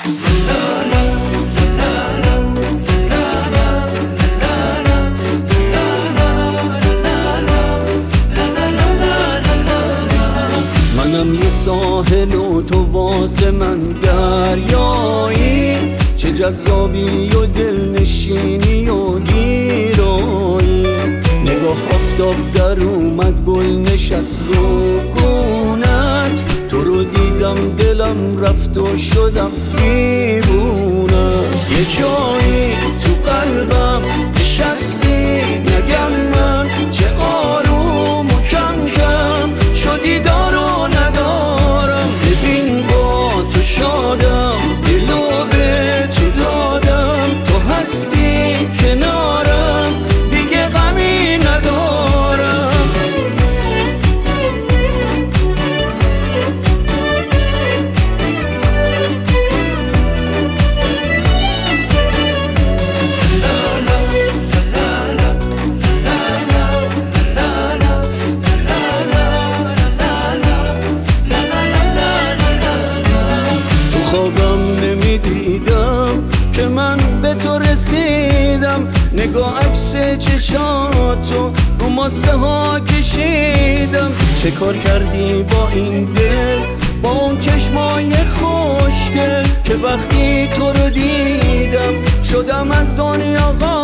منم یه ساحل و تو واسه من دریایی، چه جذابی و دلنشینی و گیرایی. نگاه آفتاب در اومد گل نشست رو گونت، تو رو دیدم دلم رفت و شدم دیوونه. یه جایی تو قلبم نشستی، نگم من چه آروم و کم کم شدی دارو ندارم. ببین با تو شادم، دلو به تو دادم، تو هستی کنارم دیگه غمی ندارم. خوابم نمیدیدم که من به تو رسیدم، نگاه عکس چشاتو رو ماسه ها کشیدم. چه کار کردی با این دل، با اون چشمای خوشگل، که وقتی تو رو دیدم شدم از دنیا